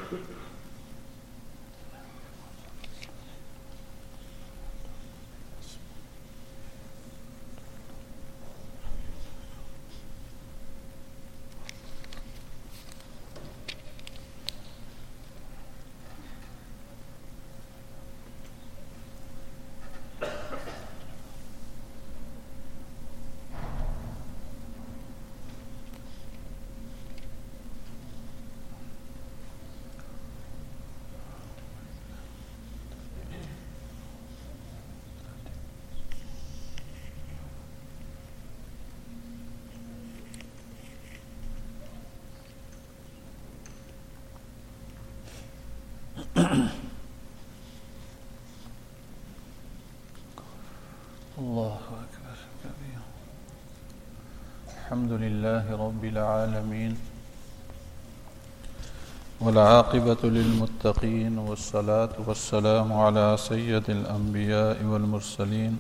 اللہ اکبر کبیر الحمد للہ رب العالمین والعاقبۃ للمتقین والصلاة والسلام علی سید الانبیاء والمرسلین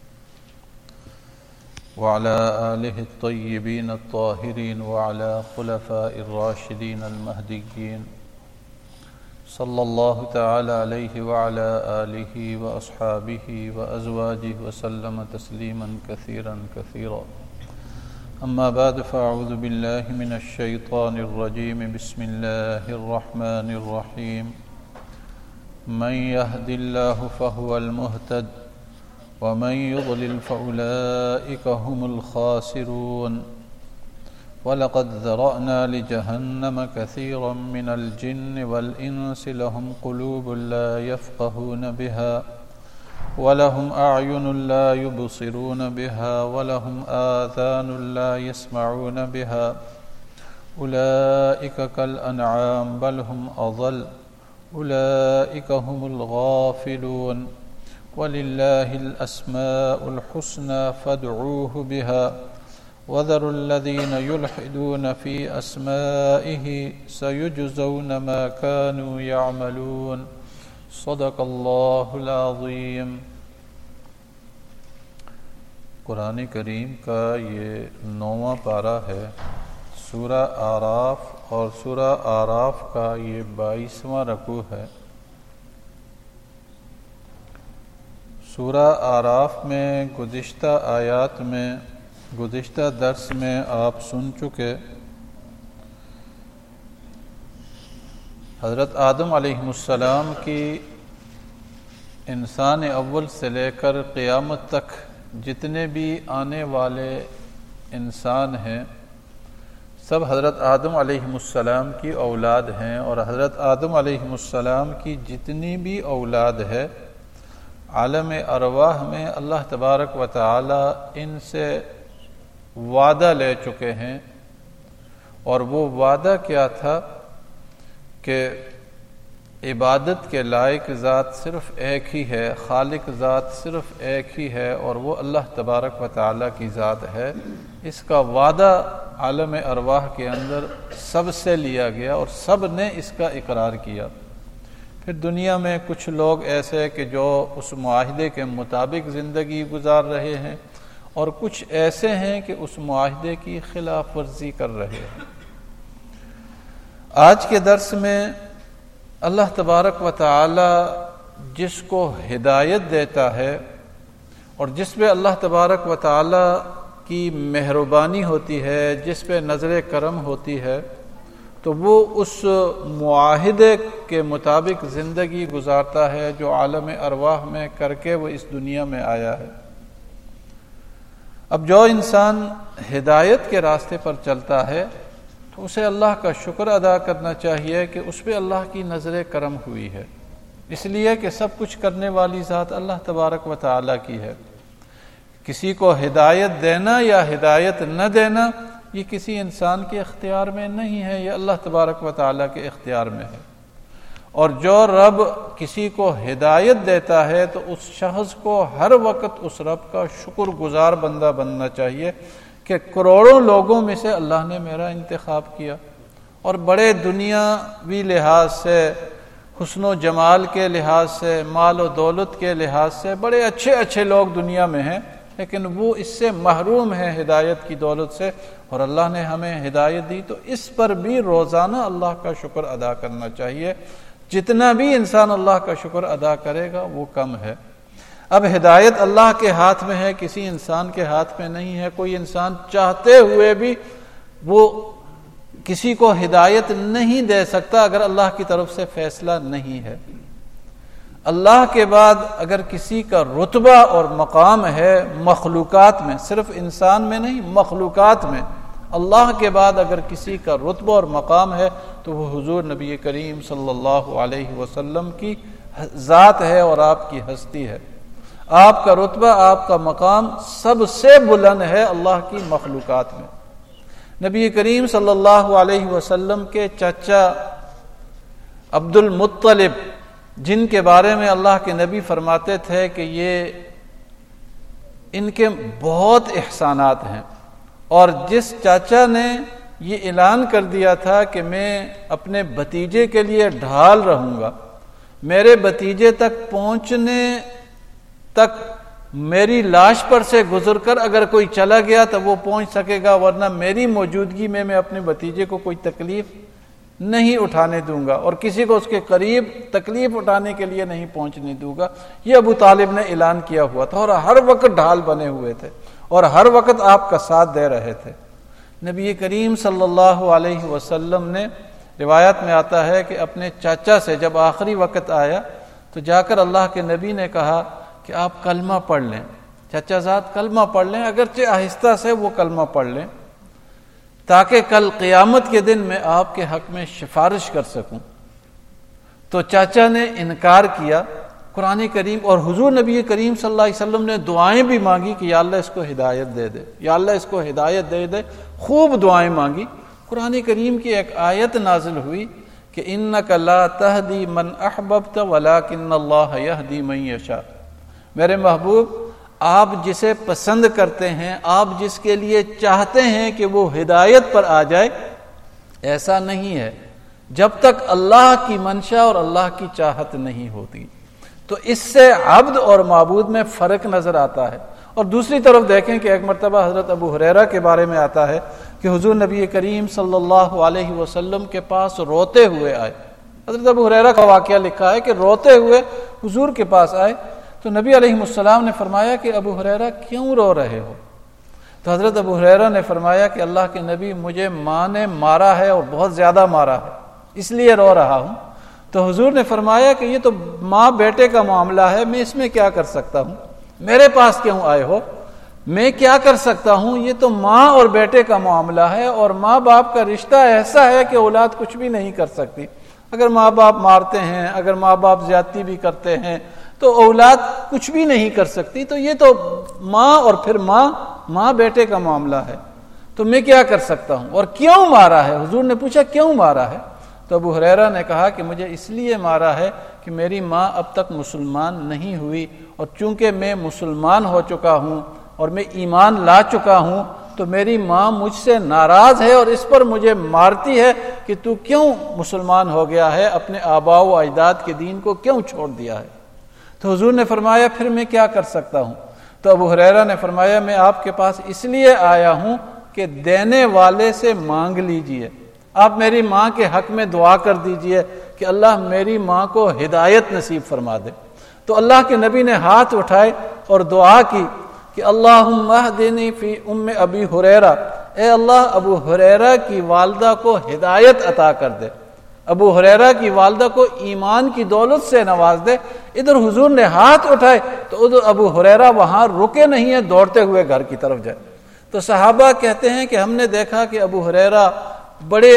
وعلى آلہ الطیبین الطاہرین وعلى خلفاء الراشدین المہدیین صلی اللہ تعالی علیہ وعلى آلہ واصحابہ وازواجہ وسلم تسلیما کثیرا کثیرا اما بعد فاعوذ باللہ من الشیطان الرجیم بسم اللہ الرحمن الرحیم من یہد اللہ فہو المہتد ومن يضلل فأولئك هم الخاسرون وَلَقَدْ ذَرَأْنَا لِجَهَنَّمَ كَثِيرًا مِنَ الْجِنِّ وَالْإِنسِ لَهُمْ قُلُوبٌ لَا يَفْقَهُونَ بِهَا وَلَهُمْ أَعْيُنٌ لَا يُبْصِرُونَ بِهَا وَلَهُمْ آذَانٌ لَا يَسْمَعُونَ بِهَا أُولَئِكَ كَالْأَنْعَامِ بَلْ هُمْ أَضَلُّ أُولَئِكَ هُمُ الْغَافِلُونَ وَلِلَّهِ الْأَسْمَاءُ الْحُسْنَى فَادْعُوهُ بِهَا وَذَرُوا الَّذِينَ يُلْحِدُونَ فِي أَسْمَائِهِ سَيُجْزَوْنَ مَا كَانُوا يَعْمَلُونَ صدق اللہ العظیم۔ قرآن کریم کا یہ 9واں پارہ ہے، سورہ اعراف، اور سورہ اعراف کا یہ 22واں رکوع ہے۔ سورہ اعراف میں گزشتہ درس میں آپ سن چکے حضرت آدم علیہ السلام کی انسان اول سے لے کر قیامت تک جتنے بھی آنے والے انسان ہیں سب حضرت آدم علیہ السلام کی اولاد ہیں، اور حضرت آدم علیہ السلام کی جتنی بھی اولاد ہے عالم ارواح میں اللہ تبارک و تعالی ان سے وعدہ لے چکے ہیں، اور وہ وعدہ کیا تھا کہ عبادت کے لائق ذات صرف ایک ہی ہے، خالق ذات صرف ایک ہی ہے، اور وہ اللہ تبارک و تعالی کی ذات ہے۔ اس کا وعدہ عالم ارواح کے اندر سب سے لیا گیا اور سب نے اس کا اقرار کیا۔ پھر دنیا میں کچھ لوگ ایسے کہ جو اس معاہدے کے مطابق زندگی گزار رہے ہیں، اور کچھ ایسے ہیں کہ اس معاہدے کی خلاف ورزی کر رہے ہیں۔ آج کے درس میں اللہ تبارک و تعالی جس کو ہدایت دیتا ہے اور جس پہ اللہ تبارک و تعالی کی مہربانی ہوتی ہے، جس پہ نظر کرم ہوتی ہے، تو وہ اس معاہدے کے مطابق زندگی گزارتا ہے جو عالم ارواح میں کر کے وہ اس دنیا میں آیا ہے۔ اب جو انسان ہدایت کے راستے پر چلتا ہے تو اسے اللہ کا شکر ادا کرنا چاہیے کہ اس پہ اللہ کی نظر کرم ہوئی ہے، اس لیے کہ سب کچھ کرنے والی ذات اللہ تبارک و تعالی کی ہے۔ کسی کو ہدایت دینا یا ہدایت نہ دینا یہ کسی انسان کے اختیار میں نہیں ہے، یہ اللہ تبارک و تعالی کے اختیار میں ہے۔ اور جو رب کسی کو ہدایت دیتا ہے تو اس شخص کو ہر وقت اس رب کا شکر گزار بندہ بننا چاہیے کہ کروڑوں لوگوں میں سے اللہ نے میرا انتخاب کیا، اور بڑے دنیاوی لحاظ سے، حسن و جمال کے لحاظ سے، مال و دولت کے لحاظ سے بڑے اچھے لوگ دنیا میں ہیں، لیکن وہ اس سے محروم ہے ہدایت کی دولت سے، اور اللہ نے ہمیں ہدایت دی، تو اس پر بھی روزانہ اللہ کا شکر ادا کرنا چاہیے۔ جتنا بھی انسان اللہ کا شکر ادا کرے گا وہ کم ہے۔ اب ہدایت اللہ کے ہاتھ میں ہے، کسی انسان کے ہاتھ میں نہیں ہے۔ کوئی انسان چاہتے ہوئے بھی وہ کسی کو ہدایت نہیں دے سکتا اگر اللہ کی طرف سے فیصلہ نہیں ہے۔ اللہ کے بعد اگر کسی کا رتبہ اور مقام ہے مخلوقات میں، صرف انسان میں نہیں، مخلوقات میں، اللہ کے بعد اگر کسی کا رتبہ اور مقام ہے تو وہ حضور نبی کریم صلی اللہ علیہ وسلم کی ذات ہے اور آپ کی ہستی ہے۔ آپ کا رتبہ، آپ کا مقام سب سے بلند ہے اللہ کی مخلوقات میں۔ نبی کریم صلی اللہ علیہ وسلم کے چچا عبد المطلب، جن کے بارے میں اللہ کے نبی فرماتے تھے کہ یہ ان کے بہت احسانات ہیں، اور جس چاچا نے یہ اعلان کر دیا تھا کہ میں اپنے بھتیجے کے لیے ڈھال رہوں گا، میرے بھتیجے تک پہنچنے تک میری لاش پر سے گزر کر اگر کوئی چلا گیا تو وہ پہنچ سکے گا، ورنہ میری موجودگی میں اپنے بھتیجے کو کوئی تکلیف نہیں اٹھانے دوں گا، اور کسی کو اس کے قریب تکلیف اٹھانے کے لیے نہیں پہنچنے دوں گا۔ یہ ابو طالب نے اعلان کیا ہوا تھا، اور ہر وقت ڈھال بنے ہوئے تھے اور ہر وقت آپ کا ساتھ دے رہے تھے۔ نبی کریم صلی اللہ علیہ وسلم نے، روایت میں آتا ہے کہ اپنے چاچا سے جب آخری وقت آیا تو جا کر اللہ کے نبی نے کہا کہ آپ کلمہ پڑھ لیں، چچا زاد کلمہ پڑھ لیں، اگرچہ آہستہ سے وہ کلمہ پڑھ لیں، تاکہ کل قیامت کے دن میں آپ کے حق میں سفارش کر سکوں۔ تو چاچا نے انکار کیا۔ قرآن کریم اور حضور نبی کریم صلی اللہ علیہ وسلم نے دعائیں بھی مانگی کہ یا اللہ اس کو ہدایت دے دے، یا اللہ اس کو ہدایت دے دے، خوب دعائیں مانگی۔ قرآن کریم کی ایک آیت نازل ہوئی کہ انک لا تہدی من احببت ولکن اللہ یہدی من یشاء۔ میرے محبوب، آپ جسے پسند کرتے ہیں، آپ جس کے لیے چاہتے ہیں کہ وہ ہدایت پر آ جائے، ایسا نہیں ہے جب تک اللہ کی منشا اور اللہ کی چاہت نہیں ہوتی۔ تو اس سے عبد اور معبود میں فرق نظر آتا ہے۔ اور دوسری طرف دیکھیں کہ ایک مرتبہ حضرت ابو ہریرہ کے بارے میں آتا ہے کہ حضور نبی کریم صلی اللہ علیہ وسلم کے پاس روتے ہوئے آئے۔ حضرت ابو ہریرہ کا واقعہ لکھا ہے کہ روتے ہوئے حضور کے پاس آئے، تو نبی علیہ السلام نے فرمایا کہ ابو ہریرہ کیوں رو رہے ہو؟ تو حضرت ابو ہریرہ نے فرمایا کہ اللہ کے نبی، مجھے ماں نے مارا ہے اور بہت زیادہ مارا ہے، اس لیے رو رہا ہوں۔ تو حضور نے فرمایا کہ یہ تو ماں بیٹے کا معاملہ ہے، میں اس میں کیا کر سکتا ہوں؟ میرے پاس کیوں آئے ہو؟ میں کیا کر سکتا ہوں؟ یہ تو ماں اور بیٹے کا معاملہ ہے، اور ماں باپ کا رشتہ ایسا ہے کہ اولاد کچھ بھی نہیں کر سکتی۔ اگر ماں باپ مارتے ہیں، اگر ماں باپ زیادتی بھی کرتے ہیں تو اولاد کچھ بھی نہیں کر سکتی۔ تو یہ تو ماں اور پھر ماں بیٹے کا معاملہ ہے، تو میں کیا کر سکتا ہوں؟ اور کیوں مارا ہے؟ حضور نے پوچھا کیوں مارا ہے؟ تو ابو ہریرہ نے کہا کہ مجھے اس لیے مارا ہے کہ میری ماں اب تک مسلمان نہیں ہوئی، اور چونکہ میں مسلمان ہو چکا ہوں اور میں ایمان لا چکا ہوں تو میری ماں مجھ سے ناراض ہے اور اس پر مجھے مارتی ہے کہ تو کیوں مسلمان ہو گیا ہے، اپنے آباء و اجداد کے دین کو کیوں چھوڑ دیا ہے؟ تو حضور نے فرمایا پھر میں کیا کر سکتا ہوں؟ تو ابو ہریرہ نے فرمایا میں آپ کے پاس اس لیے آیا ہوں کہ دینے والے سے مانگ لیجئے، آپ میری ماں کے حق میں دعا کر دیجئے کہ اللہ میری ماں کو ہدایت نصیب فرما دے۔ تو اللہ کے نبی نے ہاتھ اٹھائے اور دعا کی کہ اللہم اہدنی فی ام ابی ہریرہ، اے اللہ ابو ہریرہ کی والدہ کو ہدایت عطا کر دے، ابو ہریرہ کی والدہ کو ایمان کی دولت سے نواز دے۔ ادھر حضور نے ہاتھ اٹھائے تو ادھر ابو ہریرہ وہاں رکے نہیں ہیں، دوڑتے ہوئے گھر کی طرف جائے۔ تو صحابہ کہتے ہیں کہ ہم نے دیکھا کہ ابو ہریرہ بڑے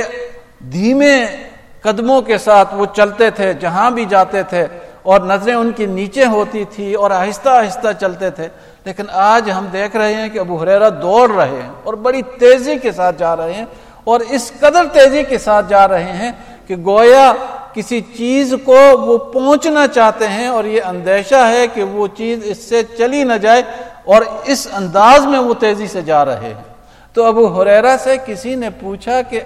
دھیمے قدموں کے ساتھ وہ چلتے تھے، جہاں بھی جاتے تھے، اور نظریں ان کی نیچے ہوتی تھی اور آہستہ آہستہ چلتے تھے۔ لیکن آج ہم دیکھ رہے ہیں کہ ابو ہریرہ دوڑ رہے ہیں اور بڑی تیزی کے ساتھ جا رہے ہیں، اور اس قدر تیزی کے ساتھ جا رہے ہیں کہ گویا کسی چیز کو وہ پہنچنا چاہتے ہیں، اور یہ اندیشہ ہے کہ وہ چیز اس سے چلی نہ جائے، اور اس انداز میں وہ تیزی سے جا رہے ہیں۔ تو ابو ہریرہ سے کسی نے پوچھا کہ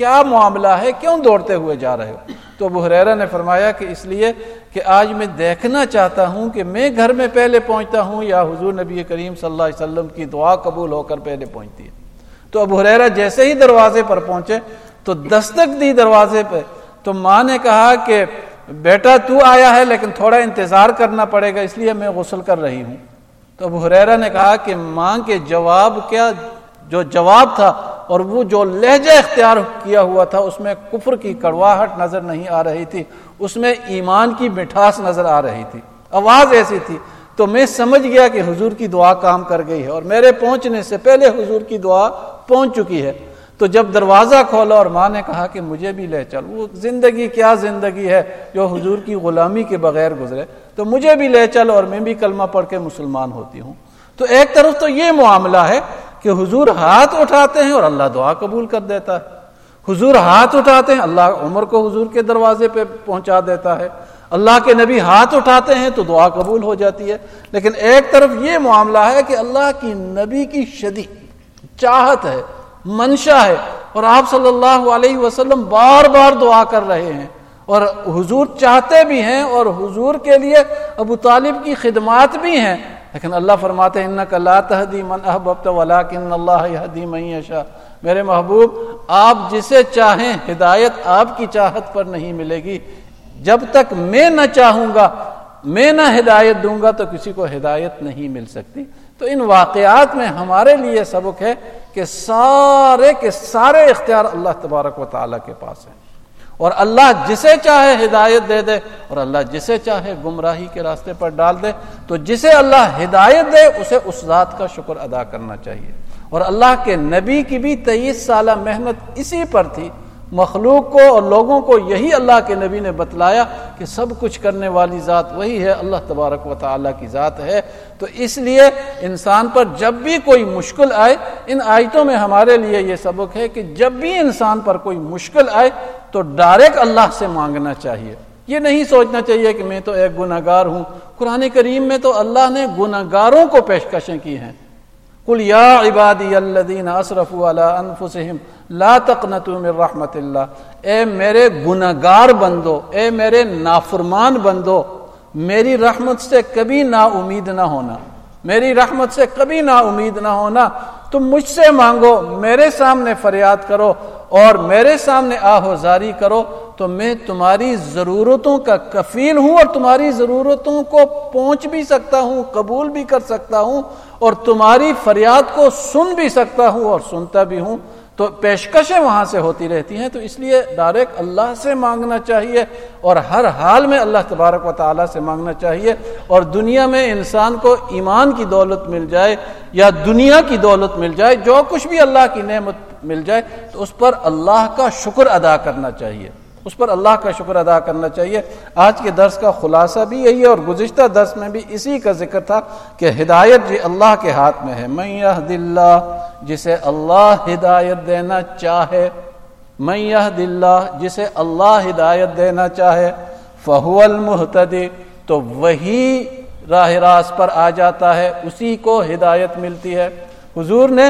کیا معاملہ ہے، کیوں دوڑتے ہوئے جا رہے ہو؟ تو ابو ہریرہ نے فرمایا کہ اس لیے کہ آج میں دیکھنا چاہتا ہوں کہ میں گھر میں پہلے پہنچتا ہوں یا حضور نبی کریم صلی اللہ علیہ وسلم کی دعا قبول ہو کر پہلے پہنچتی ہے۔ تو ابو ہریرہ جیسے ہی دروازے پر پہنچے تو دستک دی دروازے پہ، تو ماں نے کہا کہ بیٹا تو آیا ہے لیکن تھوڑا انتظار کرنا پڑے گا، اس لیے میں غسل کر رہی ہوں۔ تو ابو ہریرہ نے کہا کہ ماں کے جواب کیا جو جواب تھا اور وہ جو لہجہ اختیار کیا ہوا تھا اس میں کفر کی کڑواہٹ نظر نہیں آ رہی تھی، اس میں ایمان کی مٹھاس نظر آ رہی تھی، آواز ایسی تھی۔ تو میں سمجھ گیا کہ حضور کی دعا کام کر گئی ہے اور میرے پہنچنے سے پہلے حضور کی دعا پہنچ چکی ہے۔ تو جب دروازہ کھولا اور ماں نے کہا کہ مجھے بھی لے چل، وہ زندگی کیا زندگی ہے جو حضور کی غلامی کے بغیر گزرے، تو مجھے بھی لے چل اور میں بھی کلمہ پڑھ کے مسلمان ہوتی ہوں۔ تو ایک طرف تو یہ معاملہ ہے کہ حضور ہاتھ اٹھاتے ہیں اور اللہ دعا قبول کر دیتا ہے، حضور ہاتھ اٹھاتے ہیں اللہ عمر کو حضور کے دروازے پہ پہنچا دیتا ہے، اللہ کے نبی ہاتھ اٹھاتے ہیں تو دعا قبول ہو جاتی ہے۔ لیکن ایک طرف یہ معاملہ ہے کہ اللہ کی نبی کی شدید چاہت ہے، منشا ہے، اور آپ صلی اللہ علیہ وسلم بار بار دعا کر رہے ہیں اور حضور چاہتے بھی ہیں اور حضور کے لیے ابو طالب کی خدمات بھی ہیں، لیکن اللہ فرماتے ہیں انک لا تہدی من احببت ولکن اللہ یہدی من یشاء۔ میرے محبوب آپ جسے چاہیں ہدایت آپ کی چاہت پر نہیں ملے گی، جب تک میں نہ چاہوں گا، میں نہ ہدایت دوں گا تو کسی کو ہدایت نہیں مل سکتی۔ تو ان واقعات میں ہمارے لیے سبق ہے کہ سارے کے سارے اختیار اللہ تبارک و تعالیٰ کے پاس ہیں، اور اللہ جسے چاہے ہدایت دے دے اور اللہ جسے چاہے گمراہی کے راستے پر ڈال دے۔ تو جسے اللہ ہدایت دے اسے اس ذات کا شکر ادا کرنا چاہیے۔ اور اللہ کے نبی کی بھی 23 سالہ محنت اسی پر تھی، مخلوق کو اور لوگوں کو یہی اللہ کے نبی نے بتلایا کہ سب کچھ کرنے والی ذات وہی ہے، اللہ تبارک و تعالیٰ کی ذات ہے۔ تو اس لیے انسان پر جب بھی کوئی مشکل آئے، ان آیتوں میں ہمارے لیے یہ سبق ہے کہ جب بھی انسان پر کوئی مشکل آئے تو ڈائریکٹ اللہ سے مانگنا چاہیے، یہ نہیں سوچنا چاہیے کہ میں تو ایک گنہگار ہوں۔ قرآن کریم میں تو اللہ نے گنہگاروں کو پیشکشیں کی ہیں، قل یا عبادی الذین اسرفوا علی انفسہم لا تقنطوا من رحمت اللہ، اے میرے گنہگار بندو، اے میرے نافرمان بندو، میری رحمت سے کبھی نا امید نہ ہونا، میری رحمت سے کبھی نا امید نہ ہونا۔ تم مجھ سے مانگو، میرے سامنے فریاد کرو اور میرے سامنے آہوزاری کرو، تو میں تمہاری ضرورتوں کا کفیل ہوں اور تمہاری ضرورتوں کو پہنچ بھی سکتا ہوں، قبول بھی کر سکتا ہوں، اور تمہاری فریاد کو سن بھی سکتا ہوں اور سنتا بھی ہوں۔ تو پیشکشیں وہاں سے ہوتی رہتی ہیں، تو اس لیے ڈائریکٹ اللہ سے مانگنا چاہیے اور ہر حال میں اللہ تبارک و تعالیٰ سے مانگنا چاہیے۔ اور دنیا میں انسان کو ایمان کی دولت مل جائے یا دنیا کی دولت مل جائے، جو کچھ بھی اللہ کی نعمت مل جائے تو اس پر اللہ کا شکر ادا کرنا چاہیے، اس پر اللہ کا شکر ادا کرنا چاہیے۔ آج کے درس کا خلاصہ بھی یہی ہے اور گزشتہ درس میں بھی اسی کا ذکر تھا کہ ہدایت جی اللہ کے ہاتھ میں ہے۔ من یہد اللہ، جسے اللہ ہدایت دینا چاہے، من یہد اللہ، جسے اللہ ہدایت دینا چاہے، فہو المہتدی، تو وہی راہ راست پر آ جاتا ہے، اسی کو ہدایت ملتی ہے۔ حضور نے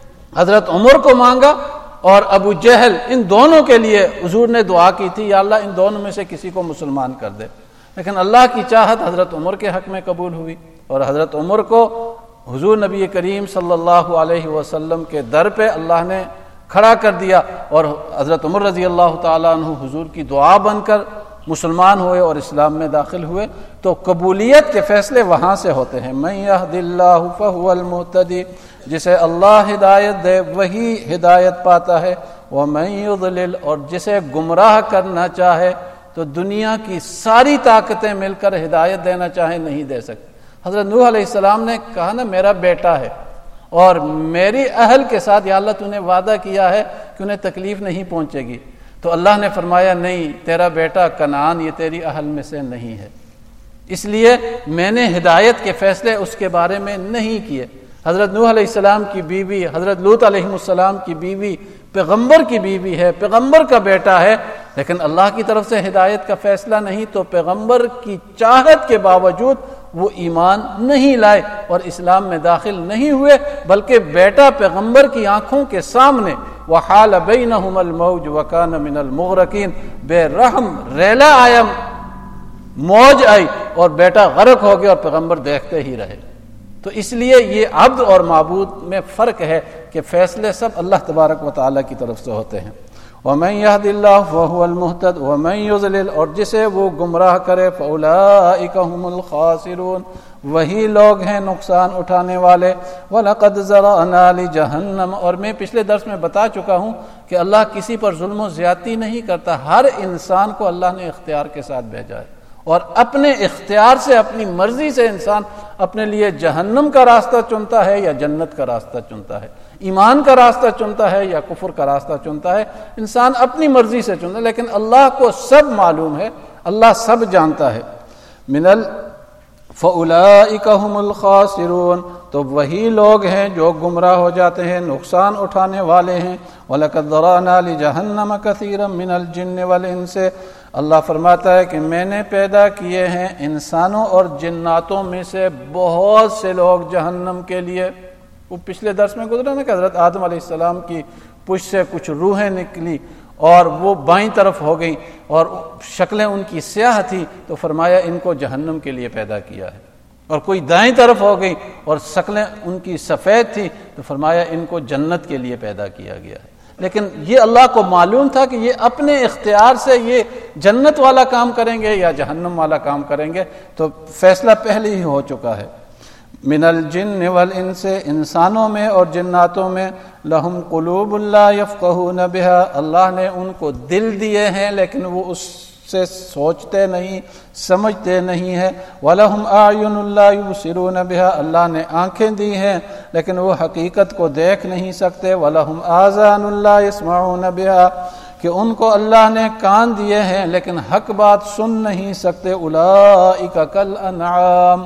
حضرت عمر کو مانگا اور ابو جہل، ان دونوں کے لیے حضور نے دعا کی تھی یا اللہ ان دونوں میں سے کسی کو مسلمان کر دے، لیکن اللہ کی چاہت حضرت عمر کے حق میں قبول ہوئی اور حضرت عمر کو حضور نبی کریم صلی اللہ علیہ وسلم کے در پہ اللہ نے کھڑا کر دیا اور حضرت عمر رضی اللہ تعالیٰ عنہ حضور کی دعا بن کر مسلمان ہوئے اور اسلام میں داخل ہوئے۔ تو قبولیت کے فیصلے وہاں سے ہوتے ہیں۔ من یہد اللہ فہو المہتدی، جسے اللہ ہدایت دے وہی ہدایت پاتا ہے، ومن یضلل، اور جسے گمراہ کرنا چاہے تو دنیا کی ساری طاقتیں مل کر ہدایت دینا چاہیں نہیں دے سکتے۔ حضرت نوح علیہ السلام نے کہا نا میرا بیٹا ہے اور میری اہل کے ساتھ یا اللہ تو نے وعدہ کیا ہے کہ انہیں تکلیف نہیں پہنچے گی، تو اللہ نے فرمایا نہیں، تیرا بیٹا کنعان یہ تیری اہل میں سے نہیں ہے، اس لیے میں نے ہدایت کے فیصلے اس کے بارے میں نہیں کیے۔ حضرت نوح علیہ السلام کی بیوی، حضرت لوط علیہ السلام کی بیوی پیغمبر کی بیوی ہے، پیغمبر کا بیٹا ہے، لیکن اللہ کی طرف سے ہدایت کا فیصلہ نہیں، تو پیغمبر کی چاہت کے باوجود وہ ایمان نہیں لائے اور اسلام میں داخل نہیں ہوئے، بلکہ بیٹا پیغمبر کی آنکھوں کے سامنے وحال بینہم الموج وکان من المغرقین، بے رحم ریلا آیا، موج آئی اور بیٹا غرق ہو گیا اور پیغمبر دیکھتے ہی رہے۔ تو اس لیے یہ عبد اور معبود میں فرق ہے کہ فیصلے سب اللہ تبارک و تعالیٰ کی طرف سے ہوتے ہیں۔ وَمَن يَهْدِ اللَّهُ فَهُوَ الْمُهْتَدِ وَمَن يُضْلِلْ، اور جسے وہ گمراہ کرے فَأُولَٰئِكَ هُمُ الْخَاسِرُونَ، وہی لوگ ہیں نقصان اٹھانے والے۔ وَلَقَدْ ذَرَأْنَا لِجَهَنَّمَ، اور میں پچھلے درس میں بتا چکا ہوں کہ اللہ کسی پر ظلم و زیادتی نہیں کرتا، ہر انسان کو اللہ نے اختیار کے ساتھ بھیجا ہے، اور اپنے اختیار سے اپنی مرضی سے انسان اپنے لیے جہنم کا راستہ چنتا ہے یا جنت کا راستہ چنتا ہے، ایمان کا راستہ چنتا ہے یا کفر کا راستہ چنتا ہے، انسان اپنی مرضی سے چنتا ہے، لیکن اللہ کو سب معلوم ہے، اللہ سب جانتا ہے۔ فَأُولَٰئِكَ هُمُ الْخَاسِرُونَ، تو وہی لوگ ہیں جو گمراہ ہو جاتے ہیں، نقصان اٹھانے والے ہیں۔ وَلَقَدْ ذَرَأْنَا لِجَهَنَّمَ كَثِيرًا مِنَ الْجِنِّ وَالْإِنسِ، اللہ فرماتا ہے کہ میں نے پیدا کیے ہیں انسانوں اور جناتوں میں سے بہت سے لوگ جہنم کے لیے۔ وہ پچھلے درس میں گزرا نا کہ حضرت آدم علیہ السلام کی پشت سے کچھ روحیں نکلی اور وہ بائیں طرف ہو گئیں اور شکلیں ان کی سیاہ تھی، تو فرمایا ان کو جہنم کے لیے پیدا کیا ہے، اور کوئی دائیں طرف ہو گئی اور شکلیں ان کی سفید تھی، تو فرمایا ان کو جنت کے لیے پیدا کیا گیا ہے۔ لیکن یہ اللہ کو معلوم تھا کہ یہ اپنے اختیار سے یہ جنت والا کام کریں گے یا جہنم والا کام کریں گے، تو فیصلہ پہلے ہی ہو چکا ہے۔ من الجن والانس، انسانوں میں اور جناتوں میں، لہم قلوب لا یفقہون بہا، اللہ نے ان کو دل دیے ہیں لیکن وہ اس سے سوچتے نہیں، سمجھتے نہیں ہیں۔ وَلَهُمْ أَعْيُنٌ لَا يُبْصِرُونَ بِهَا، اللہ نے آنکھیں دی ہیں لیکن وہ حقیقت کو دیکھ نہیں سکتے۔ وَلَهُمْ آذَانٌ لَا يَسْمَعُونَ بِهَا، کہ ان کو اللہ نے کان دیے ہیں لیکن حق بات سن نہیں سکتے۔ أُولَئِكَ كَالْأَنْعَامِ،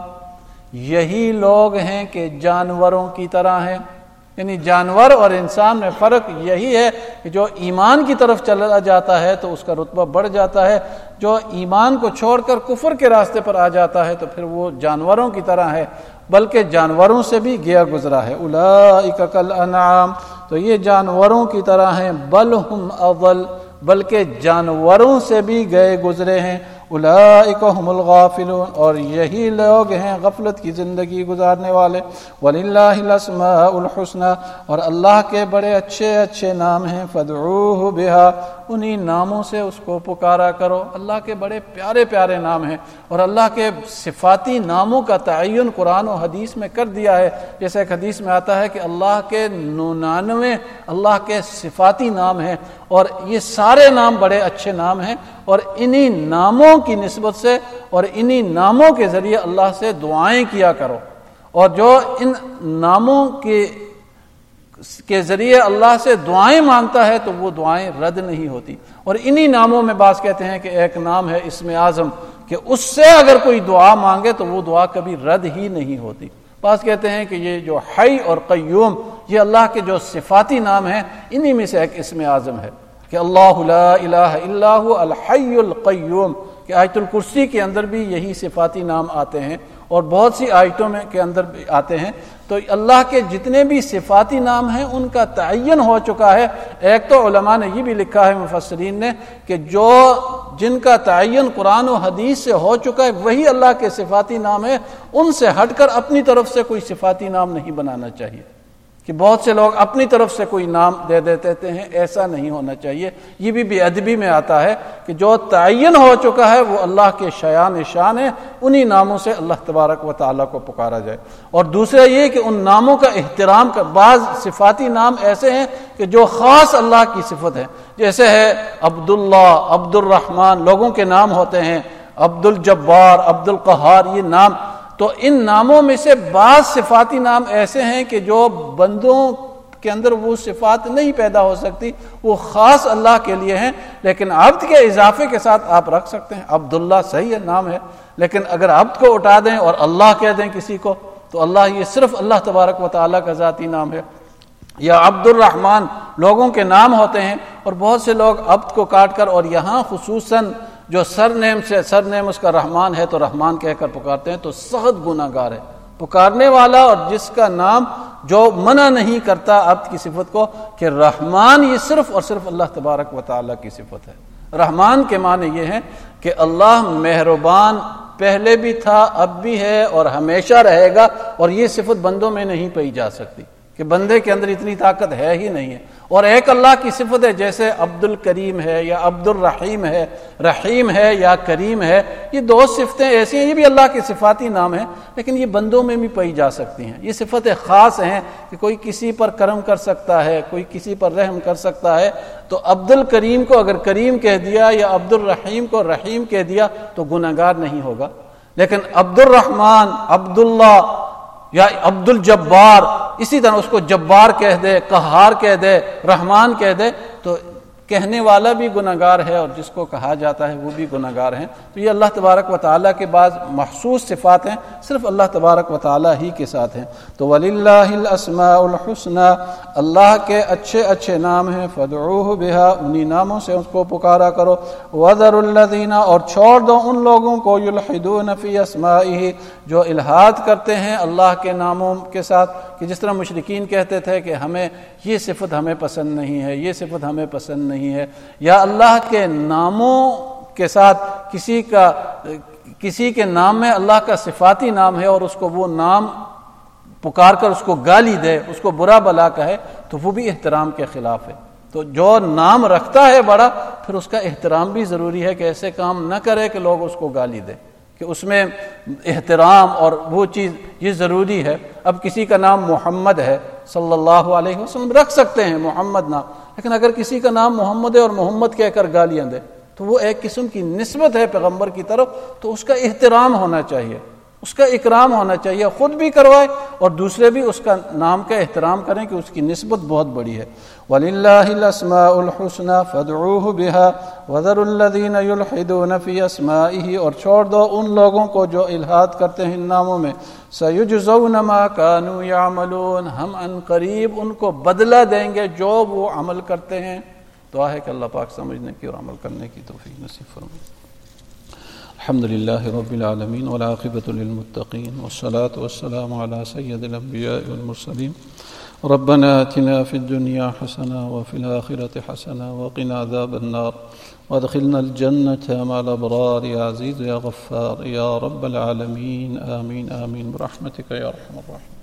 یہی لوگ ہیں کہ جانوروں کی طرح ہیں، یعنی جانور اور انسان میں فرق یہی ہے کہ جو ایمان کی طرف چلا جاتا ہے تو اس کا رتبہ بڑھ جاتا ہے، جو ایمان کو چھوڑ کر کفر کے راستے پر آ جاتا ہے تو پھر وہ جانوروں کی طرح ہے، بلکہ جانوروں سے بھی گیا گزرا ہے۔ اولئک کالانعام، تو یہ جانوروں کی طرح ہیں، بل ہم اضل، بلکہ جانوروں سے بھی گئے گزرے ہیں۔ اولئک هم الغافلون، اور یہی لوگ ہیں غفلت کی زندگی گزارنے والے۔ وللہ الاسماء الحسنى، اور اللہ کے بڑے اچھے اچھے نام ہیں، فادعوه بها، انہی ناموں سے اس کو پکارا کرو۔ اللہ کے بڑے پیارے پیارے نام ہیں، اور اللہ کے صفاتی ناموں کا تعین قرآن و حدیث میں کر دیا ہے۔ جیسے ایک حدیث میں آتا ہے کہ اللہ کے 99 اللہ کے صفاتی نام ہیں، اور یہ سارے نام بڑے اچھے نام ہیں، اور انہی ناموں کی نسبت سے اور انہی ناموں کے ذریعے اللہ سے دعائیں کیا کرو، اور جو ان ناموں کے ذریعے اللہ سے دعائیں مانگتا ہے تو وہ دعائیں رد نہیں ہوتی۔ اور انہی ناموں میں بعض کہتے ہیں کہ ایک نام ہے اسم اعظم، کہ اس سے اگر کوئی دعا مانگے تو وہ دعا کبھی رد ہی نہیں ہوتی۔ بعض کہتے ہیں کہ یہ جو حی اور قیوم، یہ اللہ کے جو صفاتی نام ہیں انہی میں سے ایک اسم اعظم ہے، کہ اللہ لا الہ الا هو الحی القیوم، کہ آیت الکرسی کے اندر بھی یہی صفاتی نام آتے ہیں، اور بہت سی آیتوں میں کے اندر بھی آتے ہیں۔ تو اللہ کے جتنے بھی صفاتی نام ہیں ان کا تعین ہو چکا ہے۔ ایک تو علماء نے یہ بھی لکھا ہے، مفسرین نے، کہ جن کا تعین قرآن و حدیث سے ہو چکا ہے وہی اللہ کے صفاتی نام ہے، ان سے ہٹ کر اپنی طرف سے کوئی صفاتی نام نہیں بنانا چاہیے، کہ بہت سے لوگ اپنی طرف سے کوئی نام دے دیتے ہیں، ایسا نہیں ہونا چاہیے۔ یہ بھی بے ادبی میں آتا ہے کہ جو تعین ہو چکا ہے وہ اللہ کے شایان شان ہے، انہی ناموں سے اللہ تبارک و تعالیٰ کو پکارا جائے۔ اور دوسرا یہ کہ ان ناموں کا احترام کا، بعض صفاتی نام ایسے ہیں کہ جو خاص اللہ کی صفت ہے، جیسے ہے عبداللہ، عبد الرحمن، لوگوں کے نام ہوتے ہیں، عبد الجبار، عبد القہار، یہ نام۔ تو ان ناموں میں سے بعض صفاتی نام ایسے ہیں کہ جو بندوں کے اندر وہ صفات نہیں پیدا ہو سکتی، وہ خاص اللہ کے لیے ہیں، لیکن عبد کے اضافے کے ساتھ آپ رکھ سکتے ہیں۔ عبداللہ صحیح ہے، نام ہے، لیکن اگر عبد کو اٹھا دیں اور اللہ کہہ دیں کسی کو تو اللہ، یہ صرف اللہ تبارک و تعالیٰ کا ذاتی نام ہے۔ یا عبد الرحمن لوگوں کے نام ہوتے ہیں، اور بہت سے لوگ عبد کو کاٹ کر، اور یہاں خصوصاً جو سرنیم اس کا رحمان ہے تو رحمان کہہ کر پکارتے ہیں، تو سخت گناہ گار ہے پکارنے والا، اور جس کا نام جو منع نہیں کرتا عبد کی صفت کو کہ رحمان یہ صرف اور صرف اللہ تبارک و تعالیٰ کی صفت ہے۔ رحمان کے معنی یہ ہے کہ اللہ مہربان پہلے بھی تھا، اب بھی ہے اور ہمیشہ رہے گا، اور یہ صفت بندوں میں نہیں پائی جا سکتی کہ بندے کے اندر اتنی طاقت ہے ہی نہیں ہے۔ اور ایک اللہ کی صفت ہے، جیسے عبد الکریم ہے یا عبد الرحیم ہے، رحیم ہے یا کریم ہے، یہ دو صفتیں ایسی ہیں، یہ بھی اللہ کے صفاتی نام ہیں، لیکن یہ بندوں میں بھی پائی جا سکتی ہیں۔ یہ صفتیں خاص ہیں کہ کوئی کسی پر کرم کر سکتا ہے، کوئی کسی پر رحم کر سکتا ہے، تو عبد الکریم کو اگر کریم کہہ دیا یا عبد الرحیم کو رحیم کہہ دیا تو گناہگار نہیں ہوگا، لیکن عبد الرحمن، عبداللہ یا عبد الجبار، اسی طرح اس کو جبار کہہ دے، قہار کہہ دے، رحمان کہہ دے، تو کہنے والا بھی گناہگار ہے اور جس کو کہا جاتا ہے وہ بھی گناہگار ہیں۔ تو یہ اللہ تبارک و تعالیٰ کے بعض مخصوص صفات ہیں، صرف اللہ تبارک و تعالیٰ ہی کے ساتھ ہیں۔ تو وَلِلَّهِ الْأَسْمَاءُ الْحُسْنَى، اللہ کے اچھے اچھے نام ہیں، فَادْعُوهُ بِهَا، انہی ناموں سے اس کو پکارا کرو، وَذَرُوا الَّذِينَ، اور چھوڑ دو ان لوگوں کو، يُلْحِدُونَ فِي أَسْمَائِهِ، جو الحاد کرتے ہیں اللہ کے ناموں کے ساتھ، کہ جس طرح مشرکین کہتے تھے کہ ہمیں یہ صفت ہمیں پسند نہیں ہے، یہ صفت ہمیں پسند نہیں ہے، یا اللہ کے ناموں کے ساتھ کسی کے نام میں اللہ کا صفاتی نام ہے اور اس کو وہ نام پکار کر اس کو گالی دے، اس کو برا بلا کہے، تو وہ بھی احترام کے خلاف ہے۔ تو جو نام رکھتا ہے بڑا، پھر اس کا احترام بھی ضروری ہے کہ ایسے کام نہ کرے کہ لوگ اس کو گالی دیں، کہ اس میں احترام اور وہ چیز یہ ضروری ہے۔ اب کسی کا نام محمد ہے صلی اللہ علیہ وسلم، رکھ سکتے ہیں محمد نام، لیکن اگر کسی کا نام محمد ہے اور محمد کہہ کر گالیاں دے تو وہ ایک قسم کی نسبت ہے پیغمبر کی طرف، تو اس کا احترام ہونا چاہیے، اس کا اکرام ہونا چاہیے، خود بھی کروائے اور دوسرے بھی اس کا نام کا احترام کریں کہ اس کی نسبت بہت بڑی ہے۔ وَلِلَّهِ الْأَسْمَاءُ الْحُسْنَى فَادْعُوهُ بِهَا وَذَرُوا الَّذِينَ يُلْحِدُونَ فِي أَسْمَائِهِ، اور چھوڑ دو ان لوگوں کو جو الحاد کرتے ہیں ان ناموں میں، سَيُجْزَوْنَ مَا كَانُوا يَعْمَلُونَ، ہم ان قریب ان کو بدلہ دیں گے جو وہ عمل کرتے ہیں۔ دعا ہے کہ اللہ پاک سمجھنے کی اور عمل کرنے کی توفیق نصیب فرمائے۔ الحمد لله رب العالمين والعاقبة للمتقين والصلاة والسلام على سيد الأنبياء والمرسلين ربنا آتنا في الدنيا حسنة وفي الآخرة حسنة وقنا عذاب النار وادخلنا الجنة مع الأبرار يا عزيز يا غفار يا رب العالمين آمين آمين برحمتك يا أرحم الراحمين۔